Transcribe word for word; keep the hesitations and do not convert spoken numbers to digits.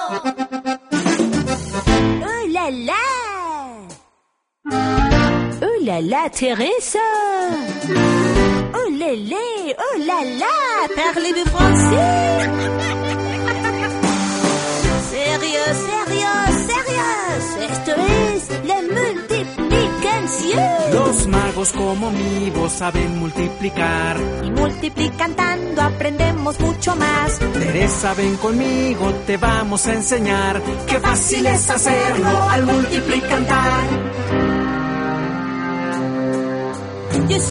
Oh là là! Oh là là, Teresa! Oh lélé! Oh là là! Parlez-vous français? Sérieux, sérieux, sérieux! Esto es la multiplicación. Los magos como mi voz saben multiplicar. Y multiplicando aprendemos mucho más. Teresa, ven conmigo, te vamos a enseñar. Qué fácil es hacerlo al multiplicar.